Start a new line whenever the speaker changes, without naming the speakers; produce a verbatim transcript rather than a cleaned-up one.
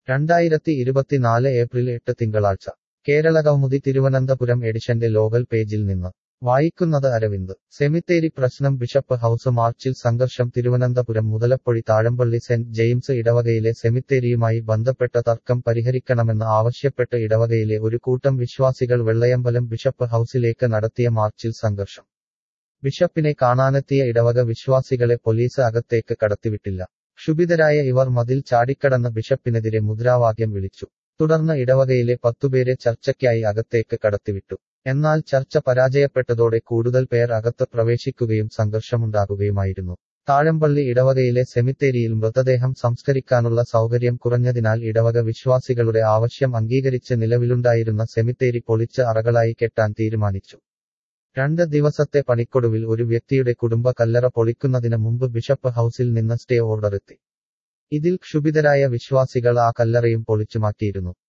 രണ്ടായിരത്തി ഇരുപത്തിനാല് ഏപ്രിൽ എട്ട് തിങ്കളാഴ്ച കേരളകൗമുദി തിരുവനന്തപുരം എഡിഷന്റെ ലോകൽ പേജിൽ നിന്ന് വായിക്കുന്നത് അരവിന്ദ് സെമിത്തേരി പ്രശ്നം ബിഷപ്പ് ഹൌസ് മാർച്ചിൽ സംഘർഷം തിരുവനന്തപുരം മുതലപ്പൊഴി താഴമ്പള്ളി സെന്റ് ജെയിംസ് ഇടവകയിലെ സെമിത്തേരിയുമായി ബന്ധപ്പെട്ട തർക്കം പരിഹരിക്കണമെന്ന് ആവശ്യപ്പെട്ട് ഇടവകയിലെ ഒരു കൂട്ടം വിശ്വാസികൾ വെള്ളയമ്പലം ബിഷപ്പ് ഹൌസിലേക്ക് നടത്തിയ മാർച്ചിൽ സംഘർഷം. ബിഷപ്പിനെ കാണാനെത്തിയ ഇടവക വിശ്വാസികളെ പോലീസ് അകത്തേക്ക് കടത്തിവിട്ടില്ല. ക്ഷുഭിതരായ ഇവർ മതിൽ ചാടിക്കടന്ന് ബിഷപ്പിനെതിരെ മുദ്രാവാക്യം വിളിച്ചു. തുടർന്ന് ഇടവകയിലെ പത്തുപേരെ ചർച്ചയ്ക്കായി അകത്തേക്ക് കടത്തിവിട്ടു. എന്നാൽ ചർച്ച പരാജയപ്പെട്ടതോടെ കൂടുതൽ പേർ അകത്ത് പ്രവേശിക്കുകയും സംഘർഷമുണ്ടാകുകയുമായിരുന്നു. താഴമ്പള്ളി ഇടവകയിലെ സെമിത്തേരിയിൽ മൃതദേഹം സംസ്കരിക്കാനുള്ള സൗകര്യം കുറഞ്ഞതിനാൽ ഇടവക വിശ്വാസികളുടെ ആവശ്യം അംഗീകരിച്ച് നിലവിലുണ്ടായിരുന്ന സെമിത്തേരി പൊളിച്ച് അറകളായി കെട്ടാൻ തീരുമാനിച്ചു. രണ്ട് ദിവസത്തെ പണിക്കൊടുവിൽ ഒരു വ്യക്തിയുടെ കുടുംബ കല്ലറ പൊളിക്കുന്നതിന് മുമ്പ് ബിഷപ്പ് ഹൌസിൽ നിന്ന് സ്റ്റേ ഓർഡറെത്തി. ഇതിൽ ക്ഷുഭിതരായ വിശ്വാസികൾ ആ കല്ലറയും പൊളിച്ചുമാറ്റിയിരുന്നു.